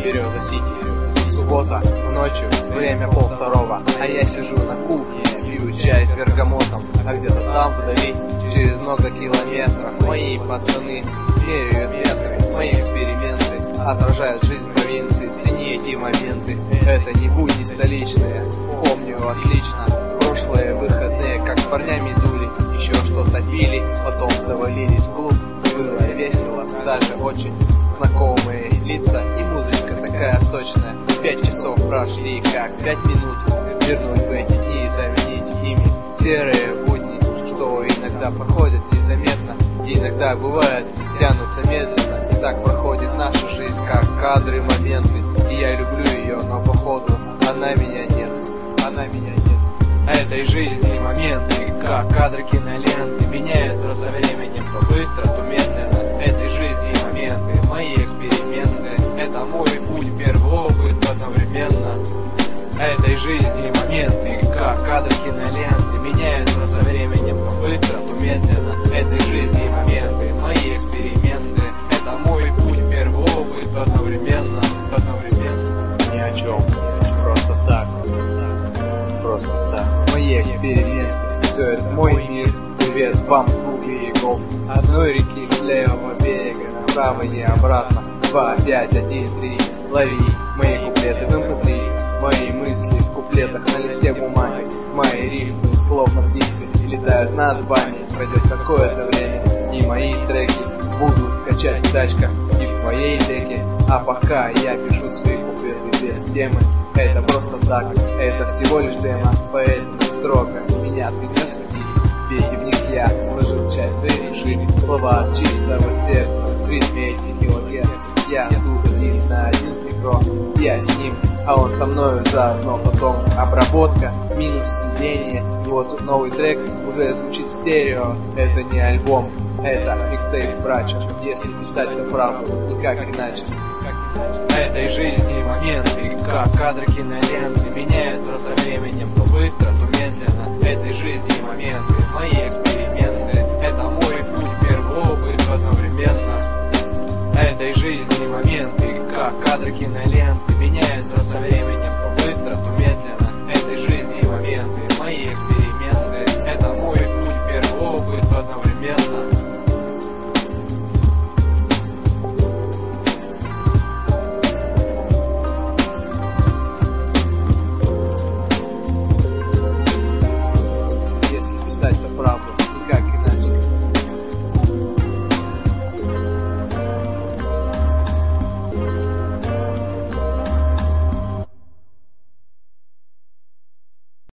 Береза-Сити. Суббота, ночью, время 1:30, а я сижу на кухне, пью чай с бергамотом, а где-то там вдали, через много километров, мои пацаны меряют метры, мои эксперименты отражают жизнь провинции. Цени эти моменты, это не будни столичные, помню отлично прошлые выходные, как с парнями дули, еще что-то пили, потом завалились в клуб. Было весело, даже очень знакомые лица и музычка такая сочная. 5 часов прошли, как 5 минут. Вернуть в эти дни и заменить ими серые будни, что иногда проходят незаметно, и иногда бывает тянутся медленно. И так проходит наша жизнь, как кадры, моменты. И я люблю ее, но походу она меня нет. Этой жизни моменты, как кадры киноленты, меняются со временем, то быстро, то медленно. Этой жизни моменты, мои эксперименты, это мой путь, первый опыт одновременно. Этой жизни моменты, как кадры киноленты, меняются со временем, то быстро, то медленно. Этой жизни моменты, мои эксперименты, это мой путь, первый опыт одновременно. Ни о чем, просто так. Мои эксперименты, все это мой мир. Привет вам с двух берегов одной реки, с левого берега направо и обратно. 2, 5, 1, 3, лови мои куплеты в MP3. Мои мысли в куплетах на листе бумаги. Мои рифмы словно птицы летают над вами. Пройдет какое-то время, и мои треки будут качать в тачках и в твоей деке. А пока я пишу свои куплеты без темы, это просто так, это всего лишь демо. Поэтому строго меня ты не суди, ведь в них я вложил часть своей души. Слова от чистого сердца, в ритме этих килогерцев. Я тут один на один с микро, я с ним, а он со мною заодно. Потом обработка, минус сведение. И вот тут новый трек уже звучит в стерео. Это не альбом, это микстейп, братчик. Если писать, то правду, никак иначе. Этой жизни моменты, как кадры киноленты, меняются со временем, то быстро, то медленно. Этой жизни моменты, мои эксперименты, это мой путь, первый опыт одновременно. Этой жизни моменты, как кадры киноленты, меняются со временем, то быстро, то медленно. Этой жизни моменты, мои эксперименты, это мой путь, первый опыт одновременно. Писать, то